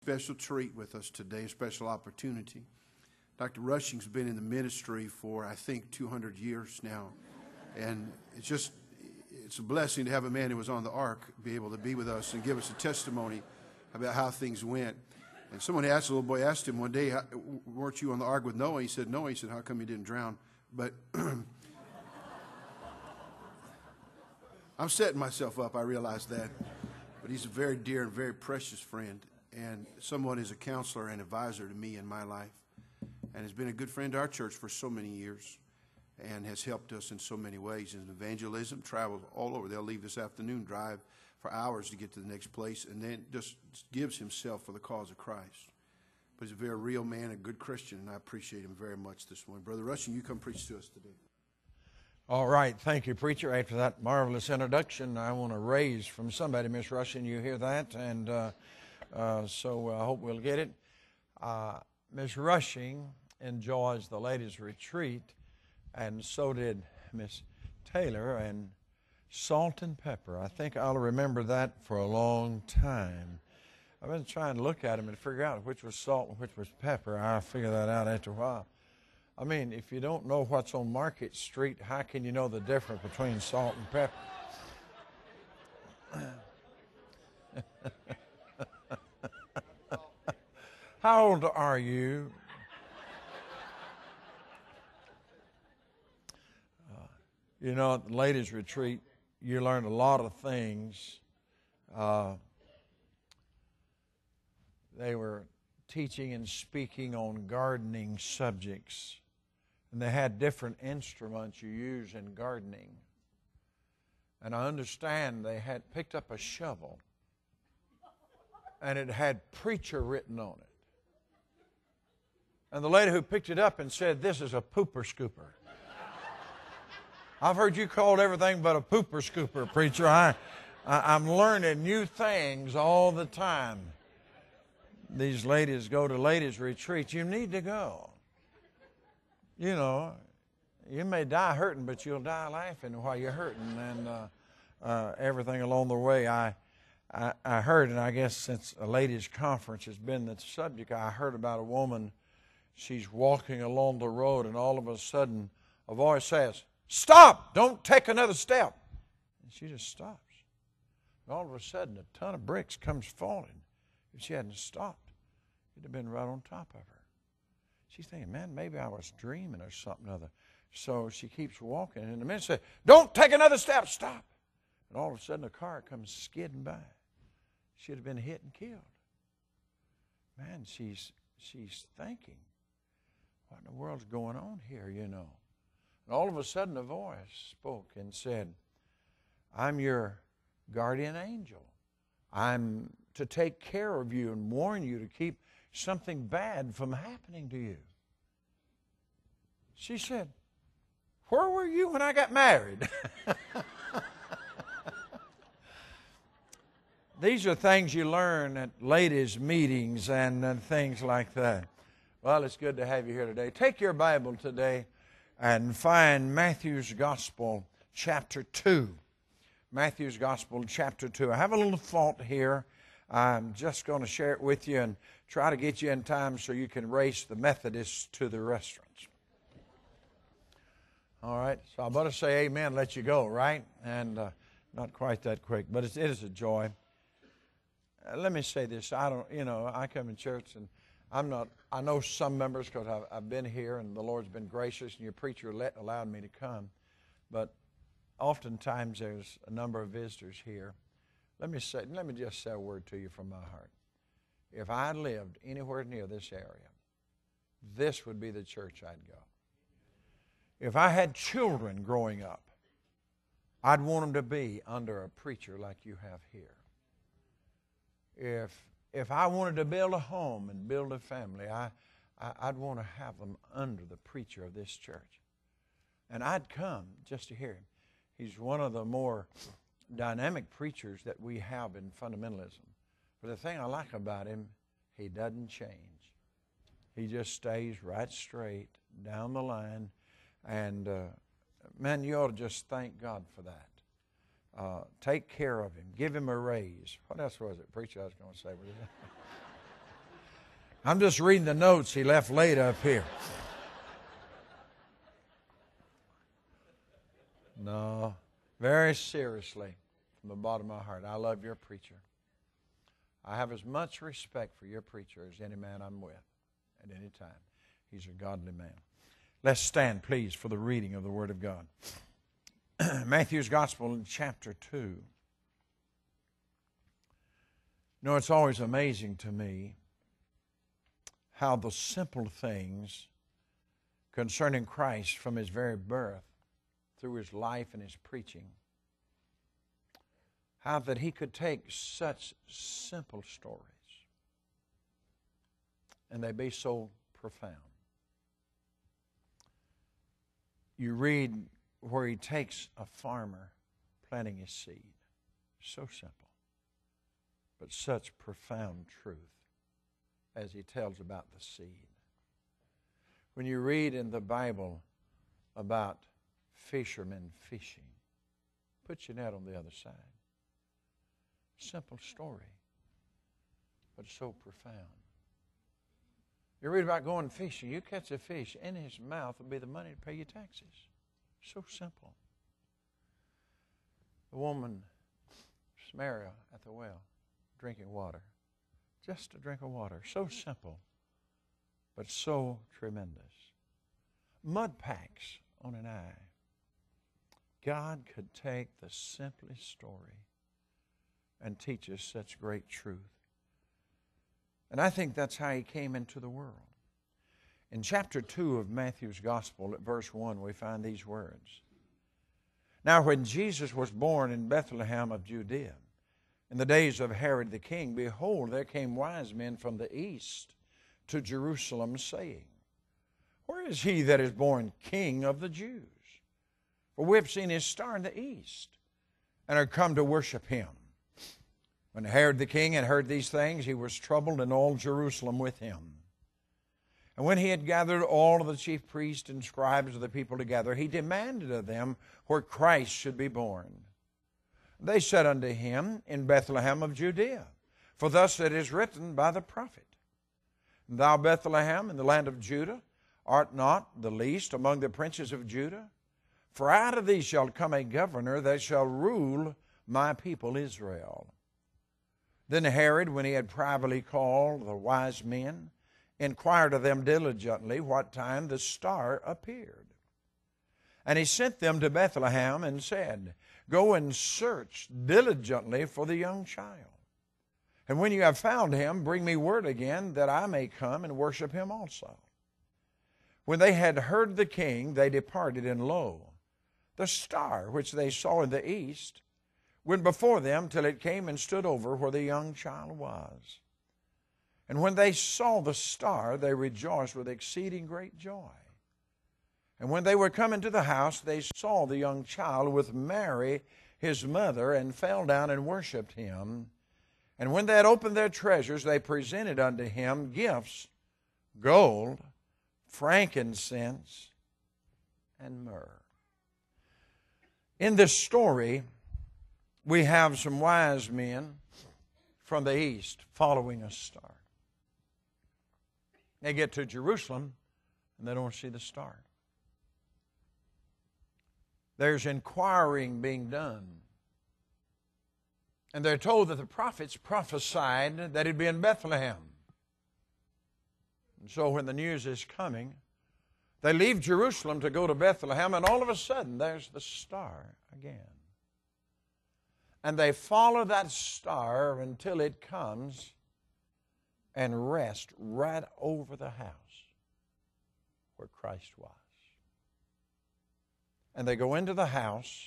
Special treat with us today, a special opportunity. Dr. Rushing's been in the ministry for, I think, 200 years now. And it's a blessing to have a man who was on the ark be able to be with us and give us a testimony about how things went. And someone asked, a little boy asked him one day, weren't you on the ark with Noah? He said, no. He said, how come you didn't drown? But I'm setting myself up, I realize that. But he's a very dear and very precious friend, and someone is a counselor and advisor to me in my life, and has been a good friend to our church for so many years, and has helped us in so many ways. In evangelism, travels all over. They'll leave this afternoon, drive for hours to get to the next place, and then just gives himself for the cause of Christ. But he's a very real man, a good Christian, and I appreciate him very much this morning. Brother Rushing, you come preach to us today. All right. Thank you, preacher. After that marvelous introduction, I want to raise from somebody, Miss Rushing. You hear that? And so I hope we'll get it. Miss Rushing enjoys the ladies' retreat, and so did Miss Taylor, and salt and pepper. I think I'll remember that for a long time. I've been trying to look at them and figure out which was salt and which was pepper. I'll figure that out after a while. I mean, if you don't know what's on Market Street, how can you know the difference between salt and pepper? How old are you? You know, at the ladies' retreat, you learned a lot of things. They were teaching and speaking on gardening subjects. And they had different instruments you use in gardening. And I understand they had picked up a shovel, and it had preacher written on it. And the lady who picked it up and said, this is a pooper scooper. I've heard you called everything but a pooper scooper, preacher. I'm learning new things all the time. These ladies go to ladies' retreats. You need to go. You know, you may die hurting, but you'll die laughing while you're hurting, and everything along the way. I heard, and I guess since a ladies' conference has been the subject, I heard about a woman. She's walking along the road, and all of a sudden a voice says, stop, don't take another step. And she just stops. And all of a sudden a ton of bricks comes falling. If she hadn't stopped, it'd have been right on top of her. She's thinking, man, maybe I was dreaming or something other. So she keeps walking, and the man says, don't take another step, stop. And all of a sudden a car comes skidding by. She'd have been hit and killed. Man, she's thinking, what in the world's going on here, you know? And all of a sudden a voice spoke and said, I'm your guardian angel. I'm to take care of you and warn you to keep something bad from happening to you. She said, where were you when I got married? These are things you learn at ladies' meetings and things like that. Well, it's good to have you here today. Take your Bible today and find Matthew's Gospel, chapter 2. Matthew's Gospel, chapter 2. I have a little thought here. I'm just going to share it with you and try to get you in time so you can race the Methodists to the restaurants. All right, so I better say amen, let you go, right? And not quite that quick, but it is a joy. Let me say this. I come in church and I know some members because I've been here and the Lord's been gracious and your preacher allowed me to come. But oftentimes there's a number of visitors here. Let me just say a word to you from my heart. If I lived anywhere near this area, this would be the church I'd go. If I had children growing up, I'd want them to be under a preacher like you have here. If I wanted to build a home and build a family, I'd want to have them under the preacher of this church. And I'd come just to hear him. He's one of the more dynamic preachers that we have in fundamentalism. But the thing I like about him, he doesn't change. He just stays right straight down the line. And, man, you ought to just thank God for that. Take care of him. Give him a raise. What else was it, preacher, I was going to say? I'm just reading the notes he left laid up here. No, very seriously, from the bottom of my heart, I love your preacher. I have as much respect for your preacher as any man I'm with at any time. He's a godly man. Let's stand, please, for the reading of the Word of God. Matthew's Gospel in chapter 2. No, it's always amazing to me how the simple things concerning Christ from His very birth, through His life and His preaching, how that He could take such simple stories and they be so profound. You read where He takes a farmer planting his seed. So simple, but such profound truth as He tells about the seed. When you read in the Bible about fishermen fishing, put your net on the other side. Simple story, but so profound. You read about going fishing. You catch a fish, in his mouth will be the money to pay your taxes. So simple. The woman, Samaria, at the well, drinking water. Just a drink of water. So simple, but so tremendous. Mud packs on an eye. God could take the simplest story and teach us such great truth. And I think that's how He came into the world. In chapter 2 of Matthew's Gospel, at verse 1, we find these words. Now when Jesus was born in Bethlehem of Judea, in the days of Herod the king, behold, there came wise men from the east to Jerusalem, saying, Where is he that is born King of the Jews? For we have seen his star in the east, and are come to worship him. When Herod the king had heard these things, he was troubled, and all Jerusalem with him. And when he had gathered all of the chief priests and scribes of the people together, he demanded of them where Christ should be born. They said unto him, In Bethlehem of Judea, for thus it is written by the prophet, Thou Bethlehem in the land of Judah art not the least among the princes of Judah, for out of thee shall come a governor that shall rule my people Israel. Then Herod, when he had privately called the wise men, inquired of them diligently what time the star appeared. And he sent them to Bethlehem and said, Go and search diligently for the young child. And when you have found him, bring me word again, that I may come and worship him also. When they had heard the king, they departed, and lo, the star which they saw in the east went before them till it came and stood over where the young child was. And when they saw the star, they rejoiced with exceeding great joy. And when they were come into the house, they saw the young child with Mary, his mother, and fell down and worshipped him. And when they had opened their treasures, they presented unto him gifts, gold, frankincense, and myrrh. In this story, we have some wise men from the east following a star. They get to Jerusalem, and they don't see the star. There's inquiring being done. And they're told that the prophets prophesied that it'd be in Bethlehem. And so when the news is coming, they leave Jerusalem to go to Bethlehem, and all of a sudden there's the star again. And they follow that star until it comes and rests right over the house where Christ was. And they go into the house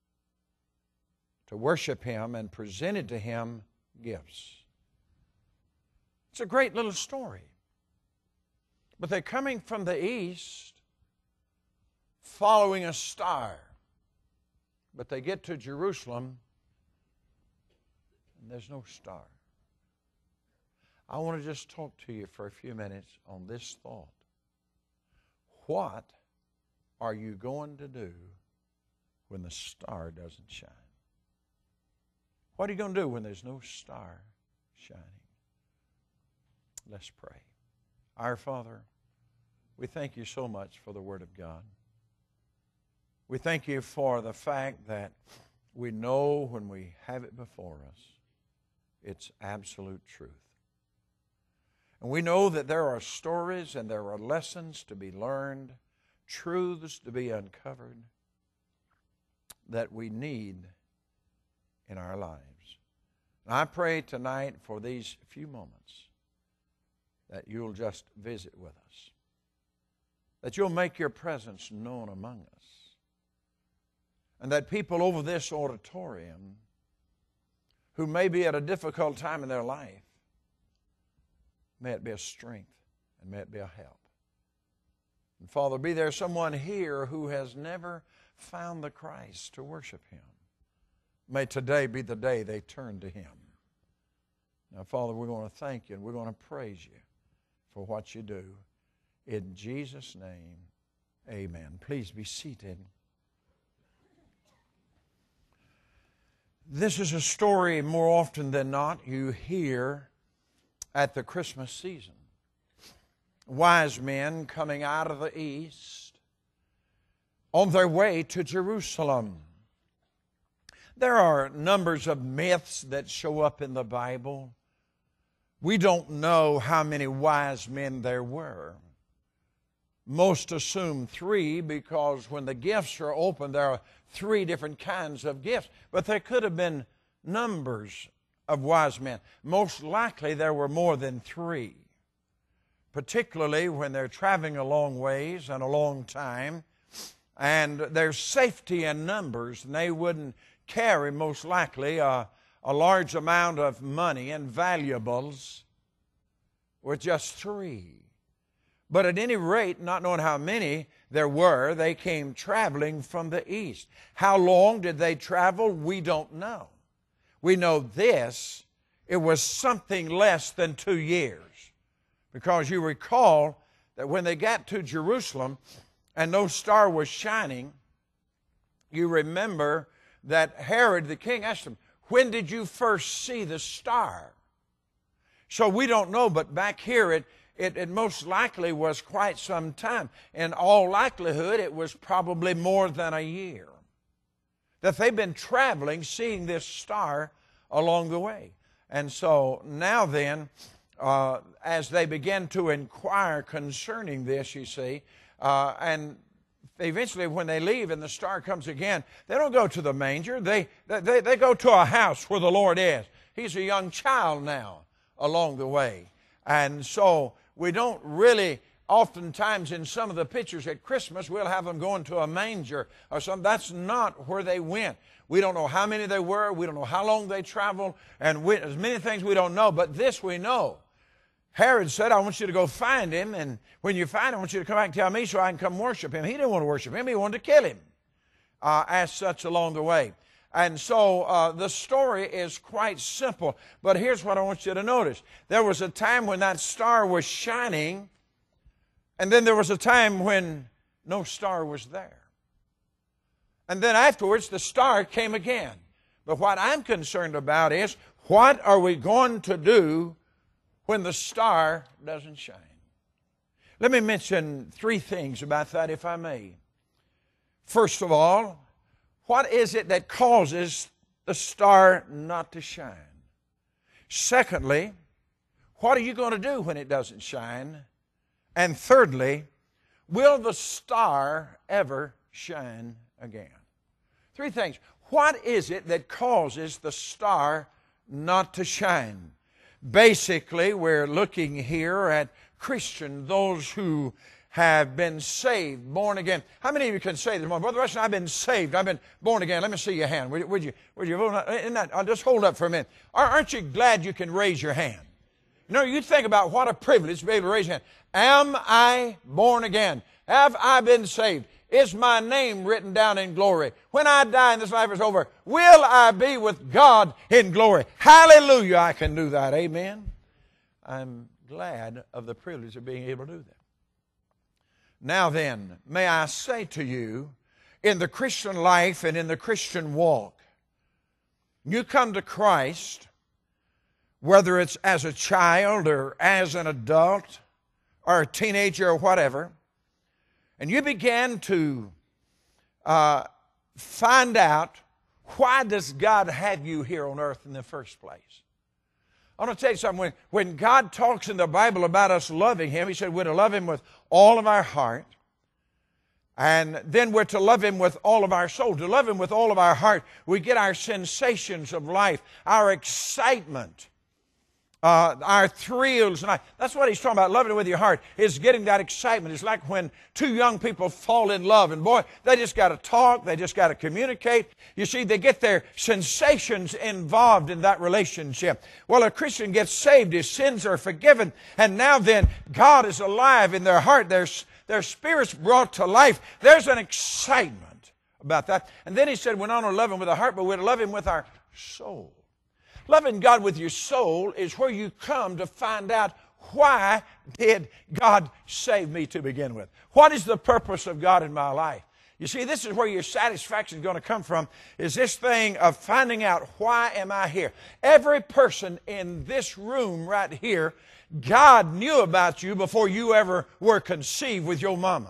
to worship him and presented to him gifts. It's a great little story. But they're coming from the east, following a star. But they get to Jerusalem, and there's no star. I want to just talk to you for a few minutes on this thought. What are you going to do when the star doesn't shine? What are you going to do when there's no star shining? Let's pray. Our Father, we thank you so much for the Word of God. We thank you for the fact that we know when we have it before us, it's absolute truth. And we know that there are stories and there are lessons to be learned, truths to be uncovered that we need in our lives. And I pray tonight for these few moments that you'll just visit with us, that you'll make your presence known among us, and that people over this auditorium who may be at a difficult time in their life, may it be a strength and may it be a help. And Father, be there someone here who has never found the Christ to worship Him. May today be the day they turn to Him. Now, Father, we're going to thank you and we're going to praise you for what you do. In Jesus' name, amen. Please be seated. This is a story more often than not you hear at the Christmas season. Wise men coming out of the east on their way to Jerusalem. There are numbers of myths that show up in the Bible. We don't know how many wise men there were. Most assume 3 because when the gifts are opened, there are 3 different kinds of gifts. But there could have been numbers of wise men. Most likely there were more than 3. Particularly when they're traveling a long ways and a long time. And there's safety in numbers, and they wouldn't carry most likely a large amount of money and valuables with just 3. But at any rate, not knowing how many there were, they came traveling from the east. How long did they travel? We don't know. We know this, it was something less than 2 years. Because you recall that when they got to Jerusalem and no star was shining, you remember that Herod the king asked them, when did you first see the star? So we don't know, but back here it most likely was quite some time. In all likelihood, it was probably more than a year that they've been traveling, seeing this star along the way. And so now then, as they begin to inquire concerning this, you see, and eventually when they leave and the star comes again, they don't go to the manger. They go to a house where the Lord is. He's a young child now along the way. And so we don't really, oftentimes in some of the pictures at Christmas, we'll have them going to a manger or something. That's not where they went. We don't know how many they were. We don't know how long they traveled. And there's many things we don't know, but this we know. Herod said, I want you to go find him, and when you find him, I want you to come back and tell me so I can come worship him. He didn't want to worship him. He wanted to kill him as such along the way. And so the story is quite simple. But here's what I want you to notice. There was a time when that star was shining, and then there was a time when no star was there. And then afterwards, the star came again. But what I'm concerned about is, what are we going to do when the star doesn't shine? Let me mention 3 things about that, if I may. First of all, what is it that causes the star not to shine? Secondly, what are you going to do when it doesn't shine? And thirdly, will the star ever shine again? 3 things. What is it that causes the star not to shine? Basically, we're looking here at Christians, those who have been saved, born again. How many of you can say this morning, Brother Rushton, I've been saved, I've been born again? Let me see your hand. Would you I'll just hold up for a minute. Aren't you glad you can raise your hand? You know, you think about what a privilege to be able to raise your hand. Am I born again? Have I been saved? Is my name written down in glory? When I die and this life is over, will I be with God in glory? Hallelujah, I can do that. Amen. I'm glad of the privilege of being able to do that. Now then, may I say to you, in the Christian life and in the Christian walk, you come to Christ, whether it's as a child or as an adult or a teenager or whatever, and you began to find out, why does God have you here on earth in the first place? I want to tell you something. When God talks in the Bible about us loving Him, He said we're to love Him with all of our heart, and then we're to love Him with all of our soul. To love Him with all of our heart, we get our sensations of life, our excitement, our thrills. And that's what He's talking about, loving it with your heart, is getting that excitement. It's like when two young people fall in love, and boy, they just got to talk, they just got to communicate. You see, they get their sensations involved in that relationship. Well, a Christian gets saved, his sins are forgiven, and now then, God is alive in their heart. Their spirit's brought to life. There's an excitement about that. And then He said, we're not only love Him with our heart, but we're to love Him with our soul. Loving God with your soul is where you come to find out, why did God save me to begin with? What is the purpose of God in my life? You see, this is where your satisfaction is going to come from, is this thing of finding out, why am I here? Every person in this room right here, God knew about you before you ever were conceived with your mama.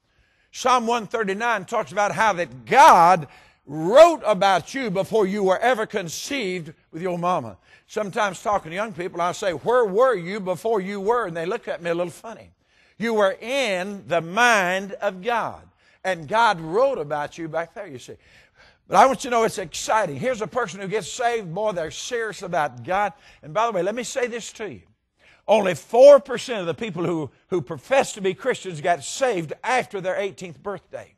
Psalm 139 talks about how that God wrote about you before you were ever conceived with your mama. Sometimes talking to young people, I say, where were you before you were? And they look at me a little funny. You were in the mind of God. And God wrote about you back there, you see. But I want you to know it's exciting. Here's a person who gets saved. Boy, they're serious about God. And by the way, let me say this to you. Only 4% of the people who profess to be Christians got saved after their 18th birthday.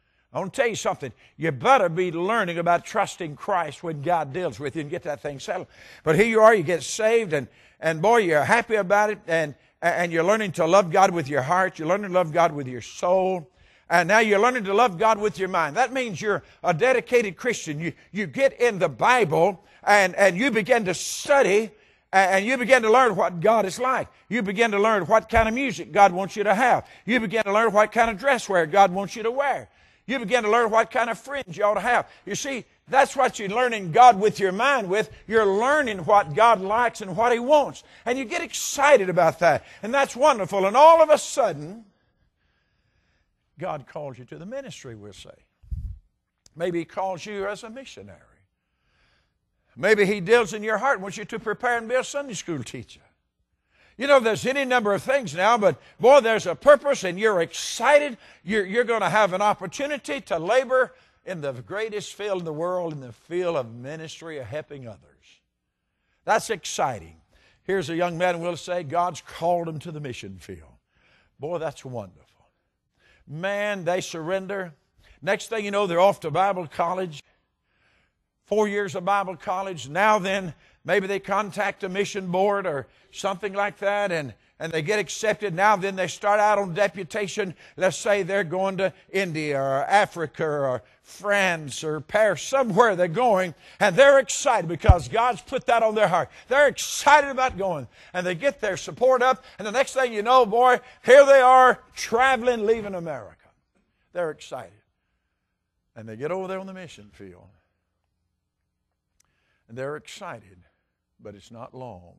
I want to tell you something. You better be learning about trusting Christ when God deals with you and get that thing settled. But here you are, you get saved, and boy, you're happy about it, and you're learning to love God with your heart. You're learning to love God with your soul. And now you're learning to love God with your mind. That means you're a dedicated Christian. You get in the Bible, and you begin to study, and you begin to learn what God is like. You begin to learn what kind of music God wants you to have. You begin to learn what kind of dress wear God wants you to wear. You begin to learn what kind of friends you ought to have. You see, that's what you're learning God with your mind with. You're learning what God likes and what He wants. And you get excited about that. And that's wonderful. And all of a sudden, God calls you to the ministry, we'll say. Maybe He calls you as a missionary. Maybe He deals in your heart and wants you to prepare and be a Sunday school teacher. You know, there's any number of things now, but boy, there's a purpose, and you're excited. You're going to have an opportunity to labor in the greatest field in the world, in the field of ministry, of helping others. That's exciting. Here's a young man, we'll say, God's called him to the mission field. Boy, that's wonderful. Man, they surrender. Next thing you know, they're off to Bible college. 4 years of Bible college. Now then, maybe they contact a mission board or something like that, and they get accepted. Now then, they start out on deputation. Let's say they're going to India or Africa or France or Paris, somewhere they're going, and they're excited because God's put that on their heart. They're excited about going, and they get their support up, and the next thing you know, boy, here they are traveling, leaving America. They're excited. And they get over there on the mission field. And they're excited, but it's not long.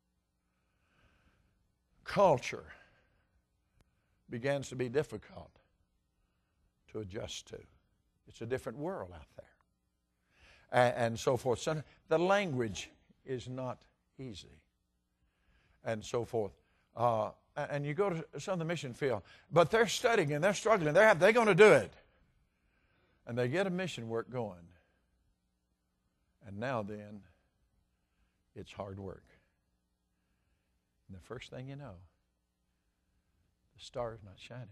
Culture begins to be difficult to adjust to. It's a different world out there. And so forth. So the language is not easy. And so forth. And you go to some of the mission field, but they're studying and they're struggling. They're going to do it. And they get a mission work going. And now then, it's hard work. And the first thing you know, the star is not shining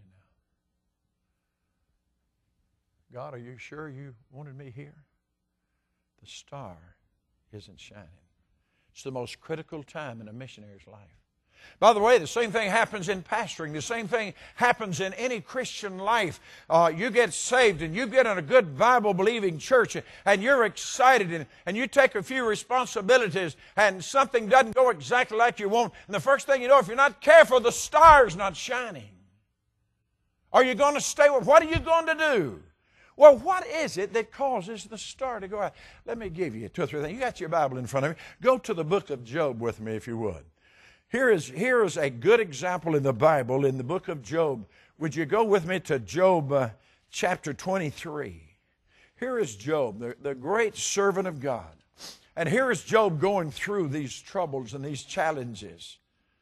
now. God, are you sure you wanted me here? The star isn't shining. It's the most critical time in a missionary's life. By the way, the same thing happens in pastoring. The same thing happens in any Christian life. You get saved and you get in a good Bible-believing church and you're excited and you take a few responsibilities and something doesn't go exactly like you want. And the first thing you know, if you're not careful, the star's not shining. Are you going to stay with? What are you going to do? Well, what is it that causes the star to go out? Let me give you 2 or 3 things. You got your Bible in front of you. Go to the book of Job with me, if you would. Here is a good example in the Bible, in the book of Job. Would you go with me to Job chapter 23? Here is Job, the great servant of God. And here is Job going through these troubles and these challenges.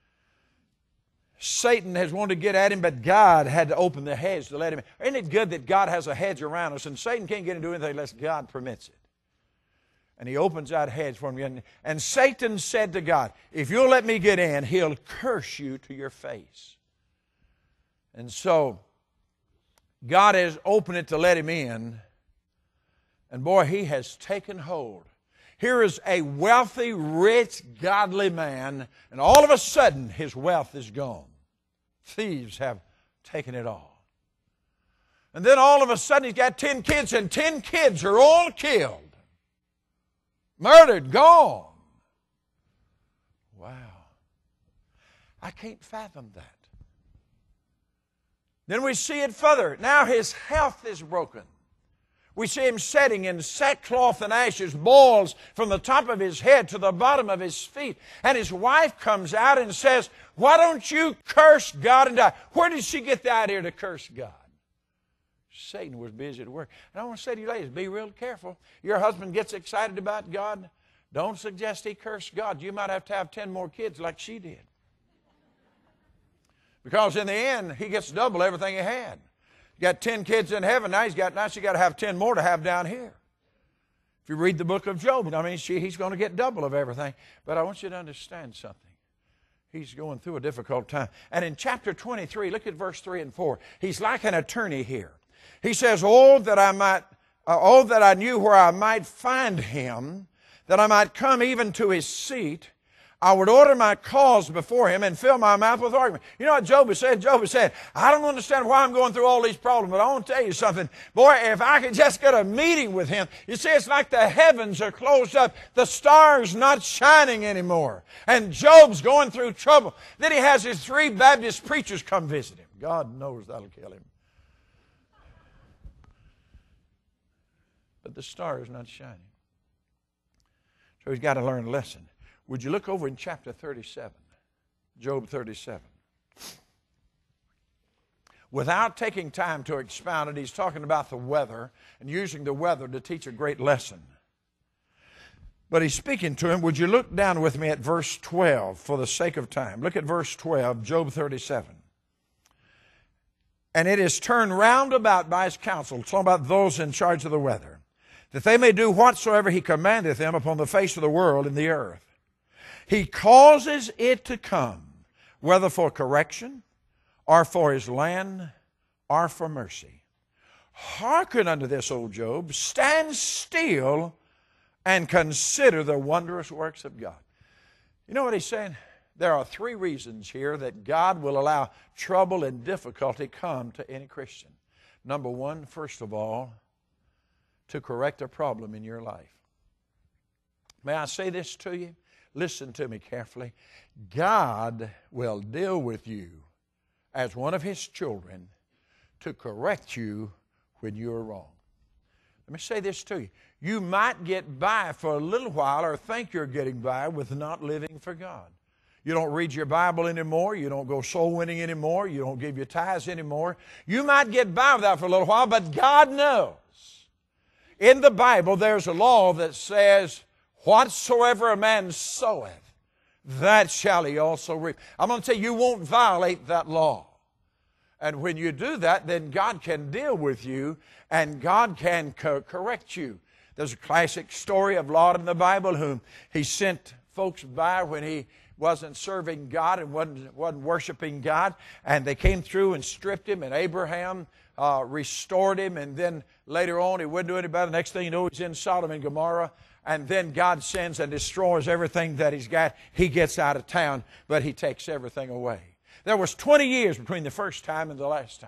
Satan has wanted to get at him, but God had to open the hedge to let him in. Isn't it good that God has a hedge around us, and Satan can't get into anything unless God permits it? And he opens that hedge for him. And Satan said to God, if you'll let me get in, he'll curse you to your face. And so God has opened it to let him in. And boy, he has taken hold. Here is a wealthy, rich, godly man, and all of a sudden his wealth is gone. Thieves have taken it all. And then all of a sudden he's got 10 kids, and 10 kids are all killed. Murdered, gone. Wow. I can't fathom that. Then we see it further. Now his health is broken. We see him sitting in sackcloth and ashes, boils from the top of his head to the bottom of his feet. And his wife comes out and says, why don't you curse God and die? Where did she get the idea to curse God? Satan was busy at work. And I want to say to you ladies, be real careful. Your husband gets excited about God. Don't suggest he curse God. You might have to have 10 more kids like she did. Because in the end, he gets double everything he had. You got 10 kids in heaven. Now she got to have 10 more to have down here. If you read the book of Job, I mean, he's going to get double of everything. But I want you to understand something. He's going through a difficult time. And in chapter 23, look at verse 3 and 4. He's like an attorney here. He says, oh, that I knew where I might find him, that I might come even to his seat. I would order my cause before him and fill my mouth with argument. You know what Job has said? Job has said, I don't understand why I'm going through all these problems, but I want to tell you something. Boy, if I could just get a meeting with him. You see, it's like the heavens are closed up. The stars not shining anymore. And Job's going through trouble. Then he has his 3 Baptist preachers come visit him. God knows that'll kill him. But the star is not shining. So he's got to learn a lesson. Would you look over in chapter 37, Job 37? Without taking time to expound it, he's talking about the weather and using the weather to teach a great lesson. But he's speaking to him. Would you look down with me at verse 12 for the sake of time? Look at verse 12, Job 37. And it is turned round about by his counsel, talking about those in charge of the weather, that they may do whatsoever he commandeth them upon the face of the world and the earth. He causes it to come, whether for correction, or for his land, or for mercy. Hearken unto this, O Job, stand still, and consider the wondrous works of God. You know what he's saying? There are 3 reasons here that God will allow trouble and difficulty come to any Christian. Number 1, first of all, to correct a problem in your life. May I say this to you? Listen to me carefully. God will deal with you as one of his children to correct you when you're wrong. Let me say this to you. You might get by for a little while or think you're getting by with not living for God. You don't read your Bible anymore. You don't go soul winning anymore. You don't give your tithes anymore. You might get by with that for a little while, but God knows. In the Bible, there's a law that says, whatsoever a man soweth, that shall he also reap. I'm going to tell you, you won't violate that law. And when you do that, then God can deal with you and God can correct you. There's a classic story of Lot in the Bible whom he sent folks by when he wasn't serving God and wasn't worshiping God. And they came through and stripped him, and Abraham restored him. And then later on, he wouldn't do any better. The next thing you know, he's in Sodom and Gomorrah. And then God sends and destroys everything that he's got. He gets out of town, but he takes everything away. There was 20 years between the first time and the last time.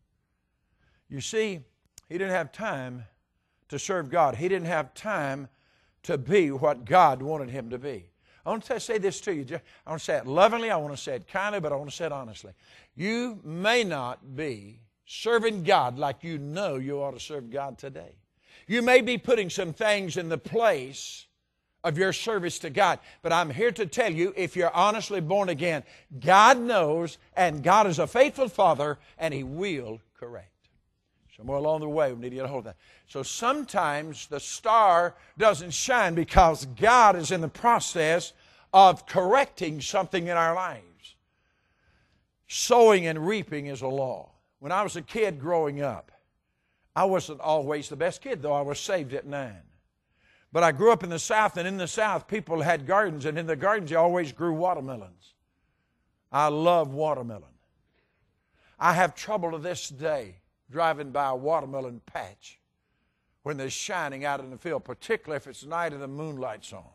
You see, he didn't have time to serve God. He didn't have time to be what God wanted him to be. I want to say this to you. I want to say it lovingly. I want to say it kindly, but I want to say it honestly. You may not be serving God like you know you ought to serve God today. You may be putting some things in the place of your service to God. But I'm here to tell you, if you're honestly born again, God knows, and God is a faithful Father, and He will correct. Somewhere along the way, we need to get a hold of that. So sometimes the star doesn't shine because God is in the process of correcting something in our lives. Sowing and reaping is a law. When I was a kid growing up, I wasn't always the best kid, though I was saved at 9. But I grew up in the South, and in the South, people had gardens, and in the gardens, they always grew watermelons. I love watermelon. I have trouble to this day driving by a watermelon patch when they're shining out in the field, particularly if it's night and the moonlight's on.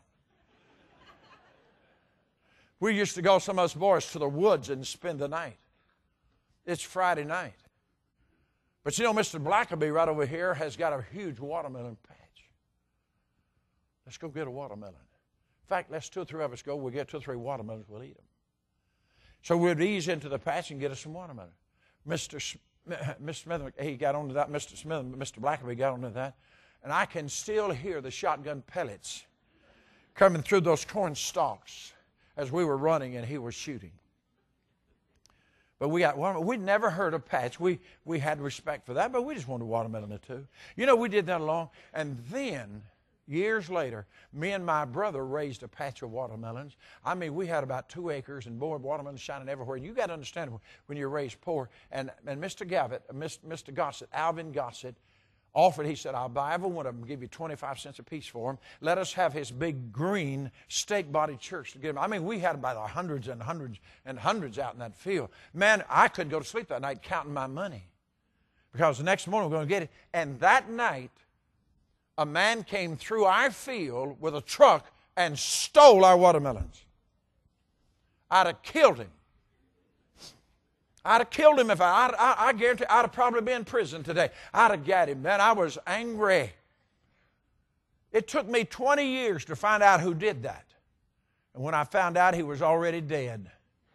We used to go, some of us boys, to the woods and spend the night. It's Friday night. But you know, Mr. Blackaby right over here has got a huge watermelon patch. Let's go get a watermelon. In fact, let's 2 or 3 of us go. We'll get 2 or 3 watermelons. We'll eat them. So we'd ease into the patch and get us some watermelon. Mr. Smith, he got onto that. Mr. Smith, Mr. Blackaby got onto that. And I can still hear the shotgun pellets coming through those corn stalks as we were running and he was shooting. But we got watermelon. We'd never heard of patch. We had respect for that, but we just wanted watermelon or 2. You know, we did that along. And then, years later, me and my brother raised a patch of watermelons. I mean, we had about 2 acres, and boy, watermelons shining everywhere. And you got to understand when you're raised poor. And Mr. Gossett, Alvin Gossett, offered, he said, I'll buy every one of them, give you 25 cents a piece for them. Let us have his big green stake-bodied church to give him. I mean, we had about hundreds and hundreds and hundreds out in that field. Man, I couldn't go to sleep that night counting my money because the next morning we're going to get it. And that night, a man came through our field with a truck and stole our watermelons. I'd have killed him. I'd have killed him if I guarantee I'd have probably been in prison today. I'd have got him. Man, I was angry. It took me 20 years to find out who did that. And when I found out, he was already dead.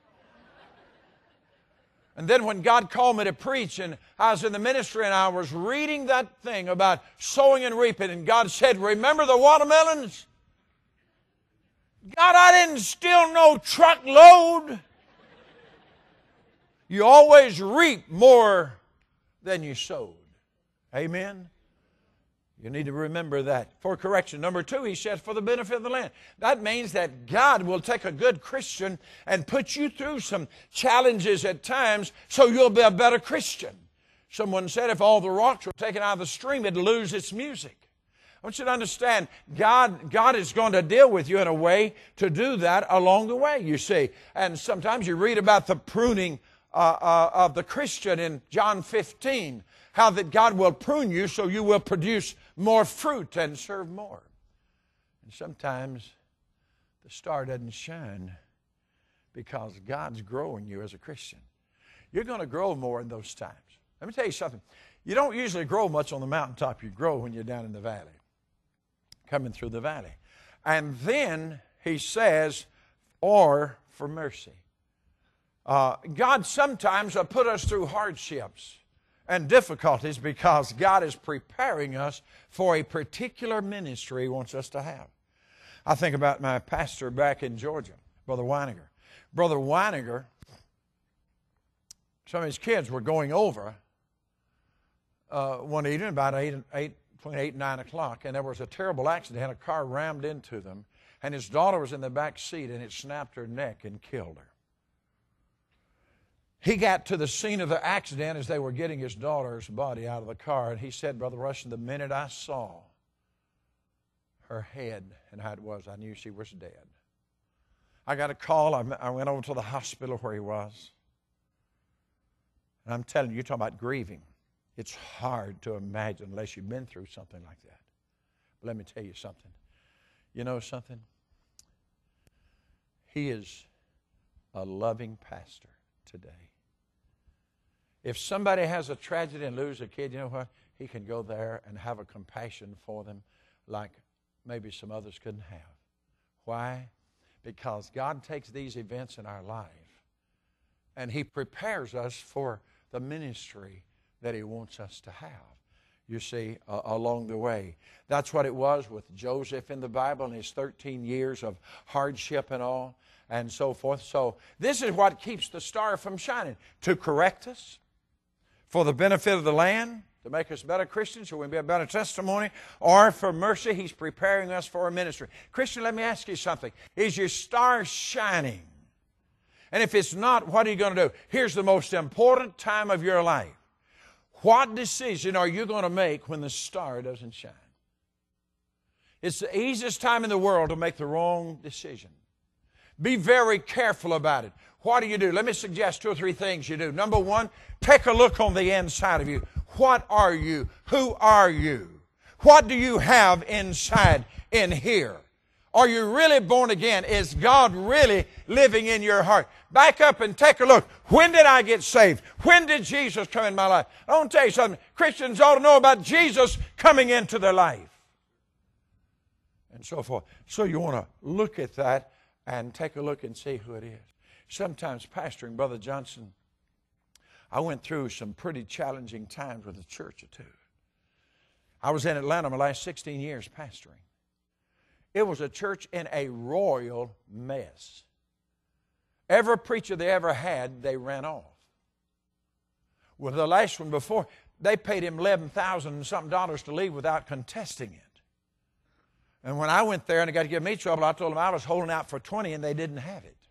And then when God called me to preach, and I was in the ministry, and I was reading that thing about sowing and reaping, and God said, remember the watermelons? God, I didn't steal no truckload. You always reap more than you sowed. Amen? You need to remember that. For correction. Number 2, he says, for the benefit of the land. That means that God will take a good Christian and put you through some challenges at times so you'll be a better Christian. Someone said if all the rocks were taken out of the stream, it'd lose its music. I want you to understand, God is going to deal with you in a way to do that along the way, you see. And sometimes you read about the pruning of the Christian in John 15, how that God will prune you so you will produce more fruit and serve more. And sometimes the star doesn't shine because God's growing you as a Christian. You're going to grow more in those times. Let me tell you something. You don't usually grow much on the mountaintop. You grow when you're down in the valley, coming through the valley. And then he says, or for mercy. God sometimes will put us through hardships and difficulties because God is preparing us for a particular ministry He wants us to have. I think about my pastor back in Georgia, Brother Weininger. Brother Weininger, some of his kids were going over one evening about between 8 and 9 o'clock, and there was a terrible accident. A car rammed into them, and his daughter was in the back seat, and it snapped her neck and killed her. He got to the scene of the accident as they were getting his daughter's body out of the car, and he said, Brother Rushing, the minute I saw her head and how it was, I knew she was dead. I got a call. I went over to the hospital where he was. And I'm telling you, you're talking about grieving. It's hard to imagine unless you've been through something like that. But let me tell you something. You know something? He is a loving pastor today. If somebody has a tragedy and loses a kid, you know what? He can go there and have a compassion for them like maybe some others couldn't have. Why? Because God takes these events in our life and He prepares us for the ministry that He wants us to have. you see, along the way. That's what it was with Joseph in the Bible and his 13 years of hardship and all and so forth. So this is what keeps the star from shining, to correct us, for the benefit of the land, to make us better Christians so we can be a better testimony, or for mercy, He's preparing us for a ministry. Christian, let me ask you something. Is your star shining? And if it's not, what are you going to do? Here's the most important time of your life. What decision are you going to make when the star doesn't shine? It's the easiest time in the world to make the wrong decision. Be very careful about it. What do you do? Let me suggest 2 or 3 things you do. Number one, take a look on the inside of you. What are you? Who are you? What do you have inside in here? Are you really born again? Is God really living in your heart? Back up and take a look. When did I get saved? When did Jesus come in my life? I want to tell you something. Christians ought to know about Jesus coming into their life. And so forth. So you want to look at that and take a look and see who it is. Sometimes pastoring, Brother Johnson, I went through some pretty challenging times with a church or two. I was in Atlanta my last 16 years pastoring. It was a church in a royal mess. Every preacher they ever had, they ran off. With the last one before, they paid him $11,000 and something to leave without contesting it. And when I went there and they got to give me trouble, I told them I was holding out for 20 and they didn't have it.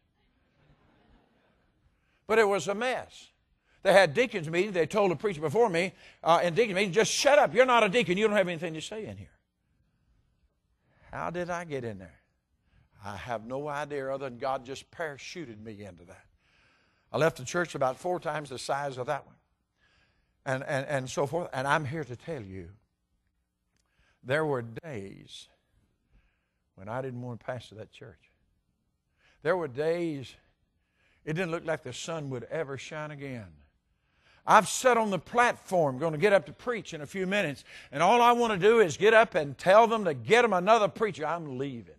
But it was a mess. They had deacons meetings. They told the preacher before me in deacons meetings, just shut up. You're not a deacon. You don't have anything to say in here. How did I get in there? I have no idea other than God just parachuted me into that. I left the church about 4 times the size of that one. And so forth. And I'm here to tell you, there were days when I didn't want to pastor that church. There were days it didn't look like the sun would ever shine again. I've sat on the platform, going to get up to preach in a few minutes, and all I want to do is get up and tell them to get them another preacher. I'm leaving.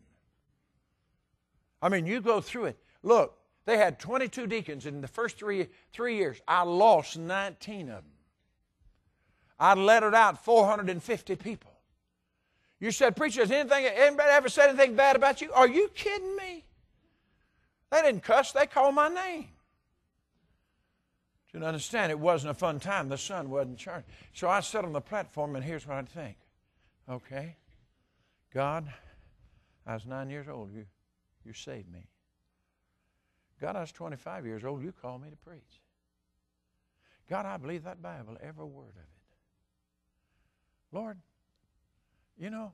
I mean, you go through it. Look, they had 22 deacons in the first three years. I lost 19 of them. I lettered out 450 people. You said, preacher, has anybody ever said anything bad about you? Are you kidding me? They didn't cuss. They called my name. You understand, it wasn't a fun time. The sun wasn't shining. So I sat on the platform, and here's what I'd think. Okay, God, I was 9 years old. You saved me. God, I was 25 years old. You called me to preach. God, I believe that Bible, every word of it. Lord, you know,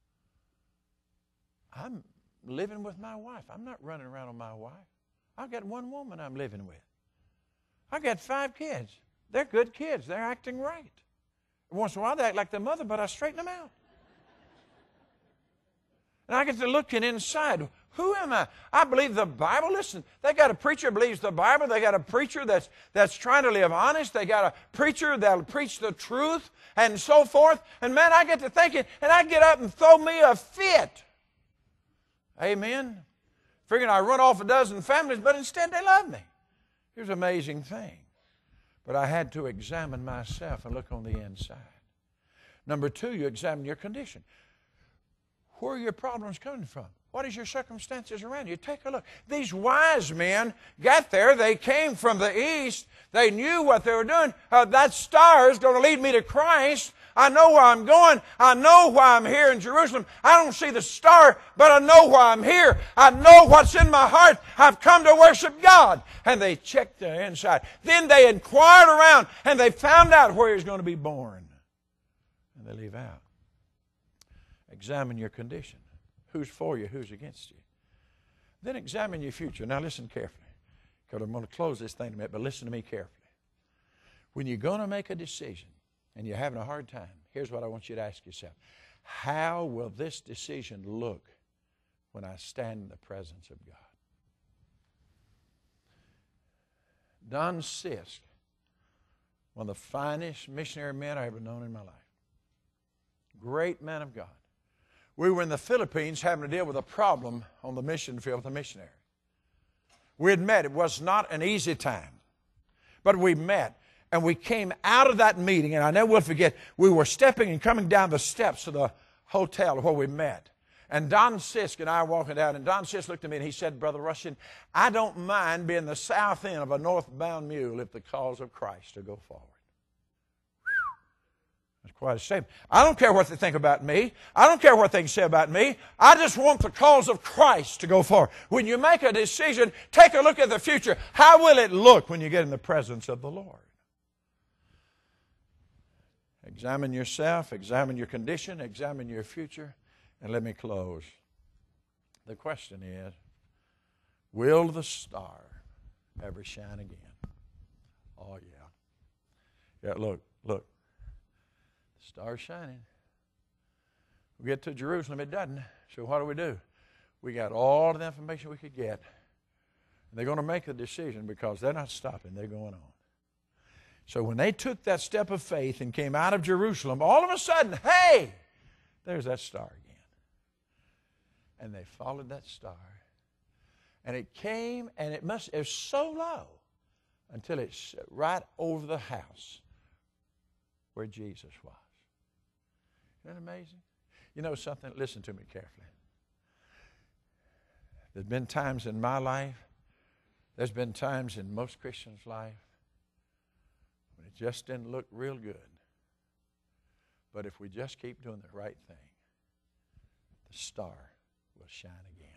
I'm living with my wife. I'm not running around on my wife. I've got one woman I'm living with. I've got 5 kids. They're good kids. They're acting right. Once in a while they act like their mother, but I straighten them out. And I get to looking inside. Who am I? I believe the Bible. Listen, they got a preacher who believes the Bible. They got a preacher that's trying to live honest. They got a preacher that'll preach the truth and so forth. And man, I get to thinking, and I get up and throw me a fit. Amen. Figuring I run off a dozen families, but instead they love me. Here's an amazing thing. But I had to examine myself and look on the inside. Number 2, you examine your condition. Where are your problems coming from? What is your circumstances around you? Take a look. These wise men got there. They came from the east. They knew what they were doing. That star is going to lead me to Christ. I know where I'm going. I know why I'm here in Jerusalem. I don't see the star, but I know why I'm here. I know what's in my heart. I've come to worship God. And they checked their inside. Then they inquired around, and they found out where he was going to be born. And they leave out. Examine your condition. Who's for you? Who's against you? Then examine your future. Now listen carefully, because I'm going to close this thing in a minute, but listen to me carefully. When you're going to make a decision and you're having a hard time, here's what I want you to ask yourself. How will this decision look when I stand in the presence of God? Don Sisk, one of the finest missionary men I've ever known in my life. Great man of God. We were in the Philippines having to deal with a problem on the mission field with a missionary. We had met. It was not an easy time. But we met. And we came out of that meeting, and I never will forget, we were stepping and coming down the steps of the hotel where we met. And Don Sisk and I were walking down, and Don Sisk looked at me and he said, Brother Rushing, I don't mind being the south end of a northbound mule if the cause of Christ will go forward. That's quite a statement. I don't care what they think about me. I don't care what they say about me. I just want the cause of Christ to go forward. When you make a decision, take a look at the future. How will it look when you get in the presence of the Lord? Examine yourself, examine your condition, examine your future. And let me close. The question is, will the star ever shine again? Oh, yeah. Yeah, look. The star's shining. We get to Jerusalem, it doesn't. So what do? We got all the information we could get. And they're going to make a decision because they're not stopping. They're going on. So when they took that step of faith and came out of Jerusalem, all of a sudden, hey, there's that star again. And they followed that star. And it came, and it was so low until it's right over the house where Jesus was. Isn't that amazing? You know something? Listen to me carefully. There's been times in my life, there's been times in most Christians' life when it just didn't look real good. But if we just keep doing the right thing, the star will shine again.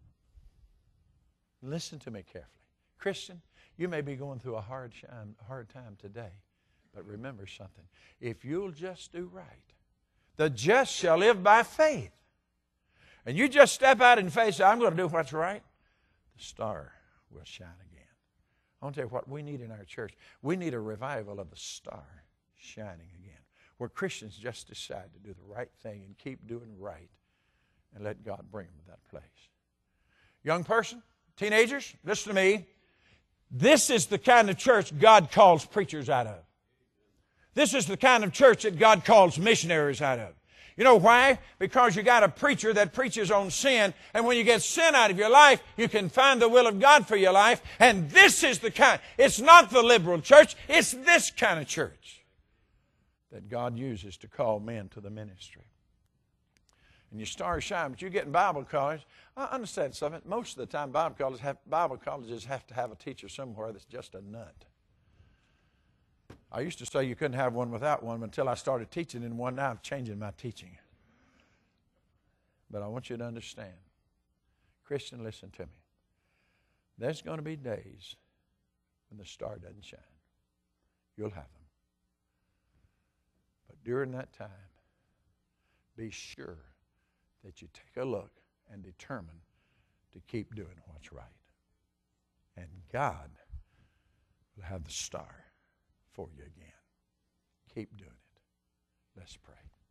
Listen to me carefully. Christian, you may be going through a hard time today, but remember something. If you'll just do right, the just shall live by faith. And you just step out in faith and say, I'm going to do what's right, the star will shine again. I want to tell you what we need in our church. We need a revival of the star shining again, where Christians just decide to do the right thing and keep doing right and let God bring them to that place. Young person, teenagers, listen to me. This is the kind of church God calls preachers out of. This is the kind of church that God calls missionaries out of. You know why? Because you got a preacher that preaches on sin, and when you get sin out of your life, you can find the will of God for your life, and this is the kind. It's not the liberal church, it's this kind of church that God uses to call men to the ministry. And your stars shine, but you get in Bible college. I understand something. Most of the time, Bible colleges have to have a teacher somewhere that's just a nut. I used to say you couldn't have one without one until I started teaching in one. Now I'm changing my teaching. But I want you to understand. Christian, listen to me. There's going to be days when the star doesn't shine. You'll have them. But during that time, be sure that you take a look and determine to keep doing what's right. And God will have the star for you again. Keep doing it. Let's pray.